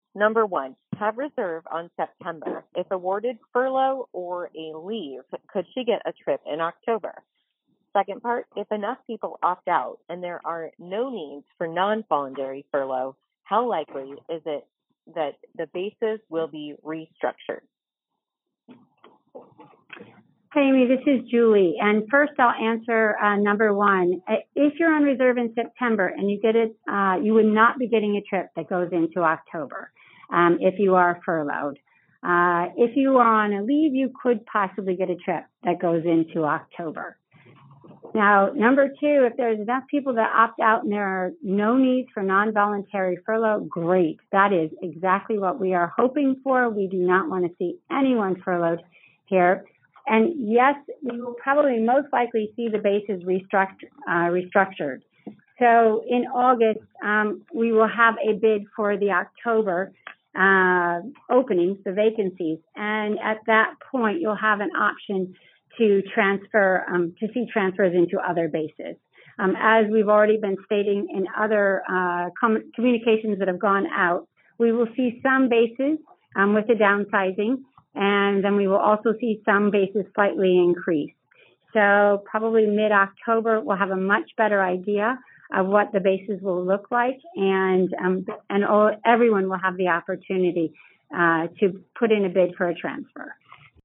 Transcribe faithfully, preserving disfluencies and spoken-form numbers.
Number one, have reserve on September. If awarded furlough or a leave, could she get a trip in October? Second part, if enough people opt out and there are no needs for non-voluntary furlough, how likely is it that the bases will be restructured? Hey, Amy, this is Julie. And first I'll answer uh, number one. If you're on reserve in September and you get it, uh, you would not be getting a trip that goes into October um, if you are furloughed. Uh, if you are on a leave, you could possibly get a trip that goes into October. Now, number two, if there's enough people that opt out and there are no needs for non-voluntary furlough, great. That is exactly what we are hoping for. We do not want to see anyone furloughed here. And yes, we will probably most likely see the bases restructured. Uh, restructured. So in August, um, we will have a bid for the October uh, openings, the vacancies. And at that point, you'll have an option to transfer, um, to see transfers into other bases. Um, as we've already been stating in other uh, com communications that have gone out, we will see some bases um, with the downsizing, and then we will also see some bases slightly increase. So probably mid-October, we'll have a much better idea of what the bases will look like, and um, and all, everyone will have the opportunity uh, to put in a bid for a transfer.